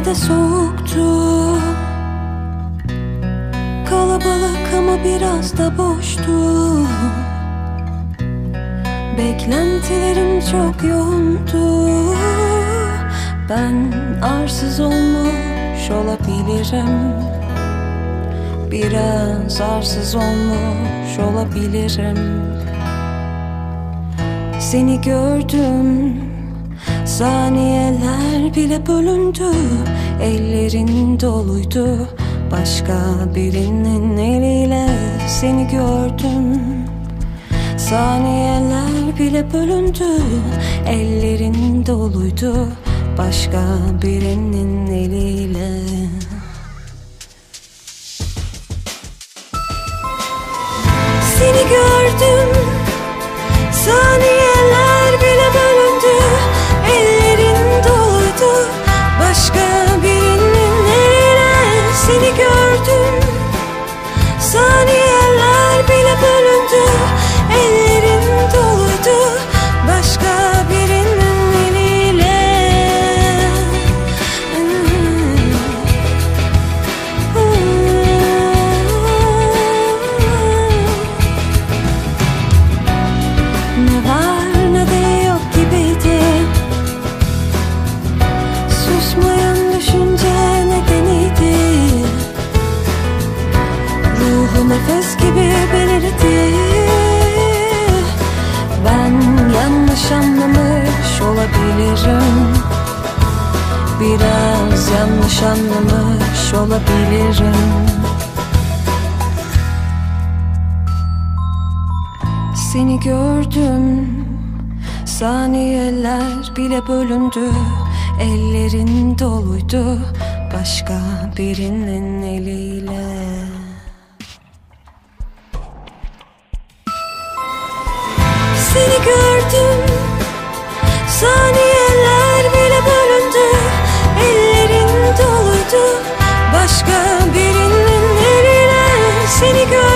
yine de soğuktu. Kalabalık ama biraz da boştu. Beklentilerim çok yoğundu. Ben arsız olmuş olabilirim. Biraz arsız olmuş olabilirim. Seni gördüm, saniyeler bile bölündü. Ellerin doluydu başka birinin eliyle. Seni gördüm, saniyeler bile bölündü. Ellerin doluydu başka birinin eliyle. Seni gördüm, saniyeler bile bölündü. Ellerin doluydu başka birinin eliyle. Seni gördüm, saniyeler bile bölündü. Ellerin doluydu başka birinin eliyle. Ne var ne de yok gibiydi. Susmayan düşünce nedeniydi. Ruhu nefes gibi belirdi. Ben yanlış anlamış olabilirim. Biraz yanlış anlamış olabilirim. Seni gördüm, saniyeler bile bölündü. Ellerin doluydu başka birinin eliyle. Seni gördüm, saniyeler bile bölündü. Ellerin doluydu başka birinin eliyle. Seni gördüm,